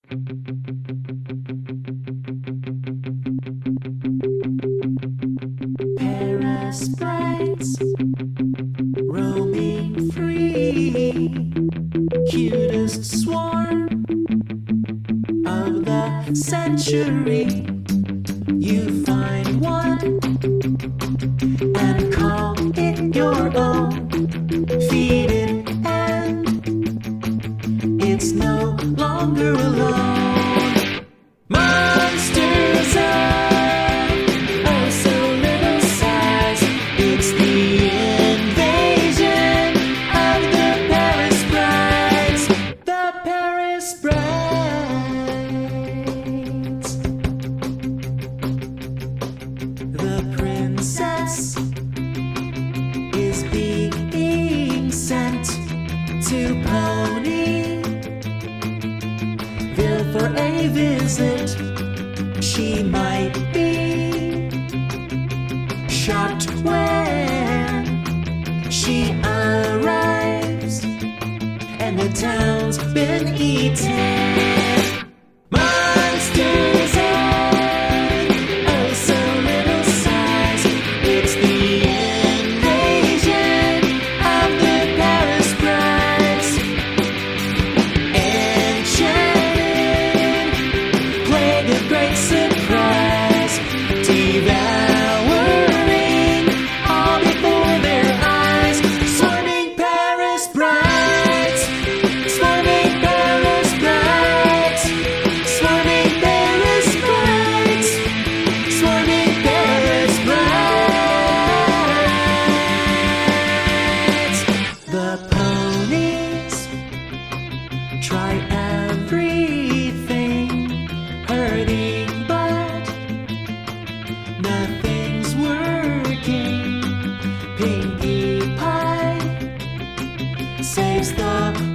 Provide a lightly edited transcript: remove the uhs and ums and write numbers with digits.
Parasprites roaming free, cutest swarm of the century. You find one and call it your own. Feed it and it's no longer alone. Monsters of oh so little size. It's the invasion of the Parasprites. The Parasprites. The princess is being sent to Ponyville for a visit. She might be shocked when she arrives and the town's been eaten. Monsters of oh so little size. It's the invasion of the Parasprites. Enchanted, plague of great surprise, devouring all before their eyes. Swarming Parasprites, swarming Parasprites, swarming Parasprites, swarming Parasprites. The ponies try everything, hurting, but nothing's working. Pinkie Pie saves the